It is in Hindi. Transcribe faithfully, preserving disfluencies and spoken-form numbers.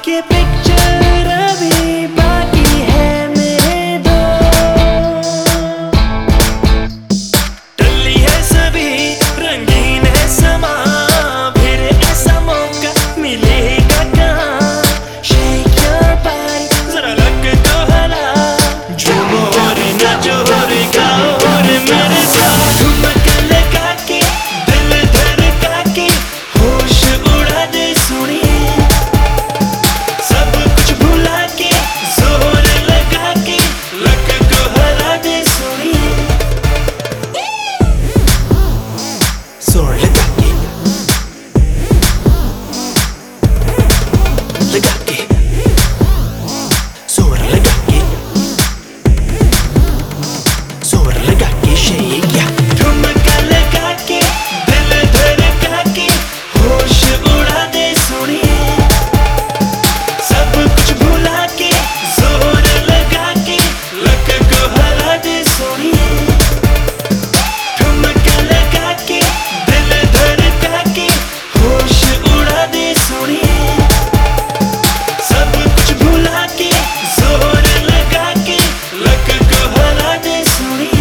के पिक्चर अभी बाकी है मेरे दो, टल्ली है सभी रंगीन है समा, फिर ऐसा मौका मिलेगा कहाँ। शेक योर बॉडी जरा लग तो हला, झूमो और नाचो और गाओ और मेरे साथ ठुमक लगा के दिल धड़का के होश उड़ा दे सुनिए, सब कुछ भुला के जोर लगा के लक को हरा दे सुनिए, जोर लगा के लगा के जोर लगा के जोर लगा के शेक या ठुमका लगा के दिल धड़का के होश उड़ा दे सुनिए, सब कुछ भुला के जोर लगा के लक को हरा दे सुनिए, ठुमका लगा के दिल धड़का के होश उड़ा दे सुनिए, सब कुछ भुला के जोर लगा के लक को हरा दे सुनिए।